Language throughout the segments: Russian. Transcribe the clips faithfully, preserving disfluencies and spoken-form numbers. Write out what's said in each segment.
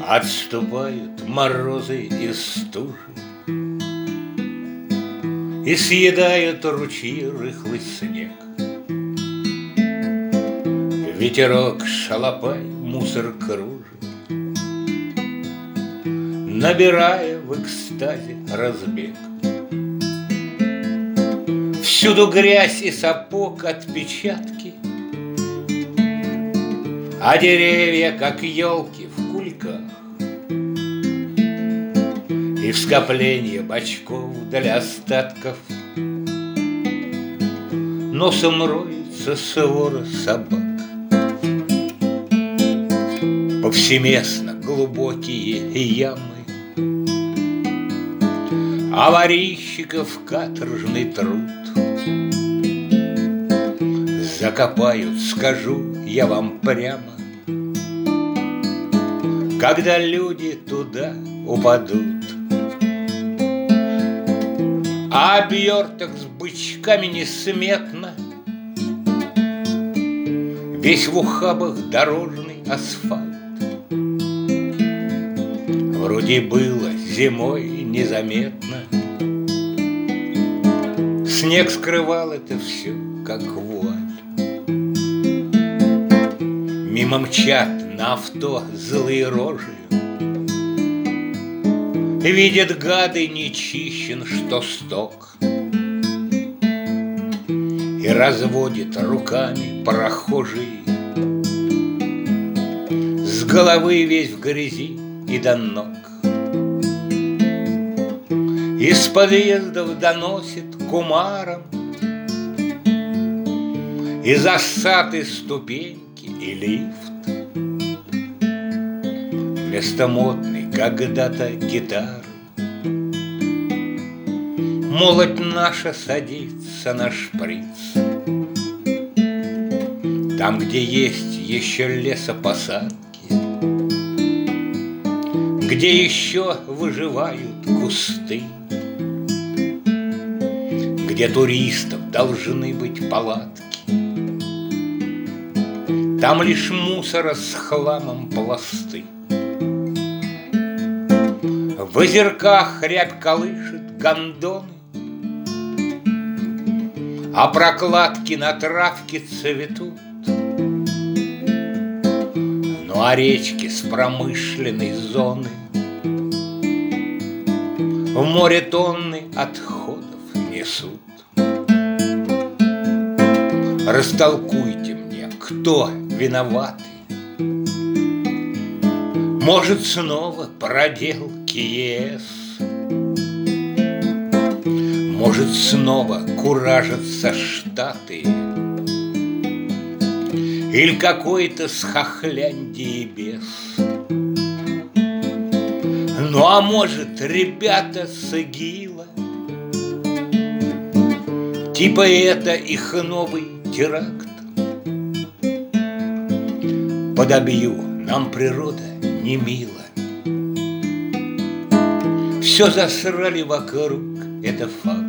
Отступают морозы и стужи, и съедают ручьи рыхлый снег. Ветерок шалопай мусор кружит, набирая в экстазе разбег. Всюду грязь и сапог отпечатки, а деревья, как елки, в кульках. И в скоплении бочков для остатков носом роется свора собак. Повсеместно глубокие ямы, аварийщиков каторжный труд. Закопают, скажу я вам прямо, когда люди туда упадут. А оберток с бычками несметно, весь в ухабах дорожный асфальт. Вроде было зимой незаметно, снег скрывал это все, как вуаль. Мимо мчат на авто злые рожи, видят гады нечищен, что сток. И разводит руками прохожий, с головы весь в грязи и до ног. Из подъездов доносит кумаром, из осады ступеньки и лифт. Вместо модной когда-то гитары молодь наша садится на шприц. Там, где есть еще лесопосадки, где еще выживают кусты, где туристов должны быть палатки, там лишь мусора с хламом пласты. В озерках рябь колышет гондоны, а прокладки на травке цветут. Ну а речки с промышленной зоны в море тонны отходов несут. Растолкуйте мне, кто виноватый? Может, снова проделки ЕС? Может, снова куражатся Штаты? Или какой-то с Хохляндии бес? Ну, а может, ребята с ИГИЛа? Типа это их новый теракт? Подобью, нам природа не мила. Все засрали вокруг, это факт.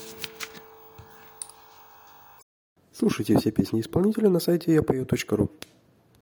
Слушайте все песни исполнителя на сайте я пою точка ру.